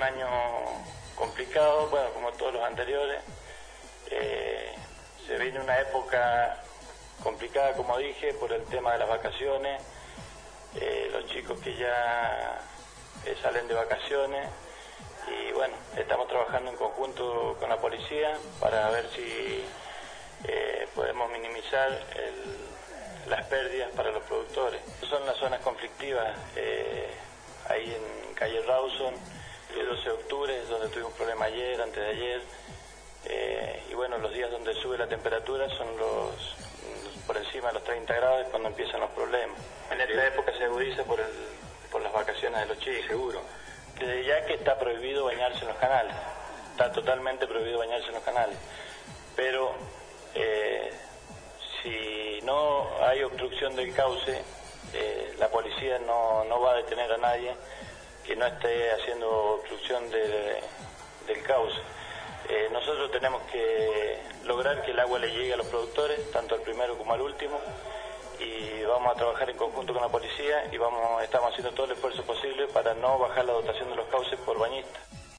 un año complicado, bueno, como todos los anteriores. Se viene una época complicada, como dije, por el tema de las vacaciones. Los chicos que ya salen de vacaciones, y bueno, estamos trabajando en conjunto con la policía para ver si podemos minimizar las pérdidas para los productores. Son las zonas conflictivas, ahí en calle Rawson, el 12 de octubre, donde tuvimos un problema ayer, antes de ayer, y bueno, los días donde sube la temperatura son por encima de los 30 grados, es cuando empiezan los problemas. En esta época se agudiza por las vacaciones de los chicos. Seguro. Desde ya que está prohibido bañarse en los canales, está totalmente prohibido bañarse en los canales, pero si no hay obstrucción del cauce, la policía no va a detener a nadie que no esté haciendo obstrucción del cauce. Nosotros tenemos que lograr que el agua le llegue a los productores, tanto al primero como al último, y vamos a trabajar en conjunto con la policía y estamos haciendo todo el esfuerzo posible para no bajar la dotación de los cauces por bañistas.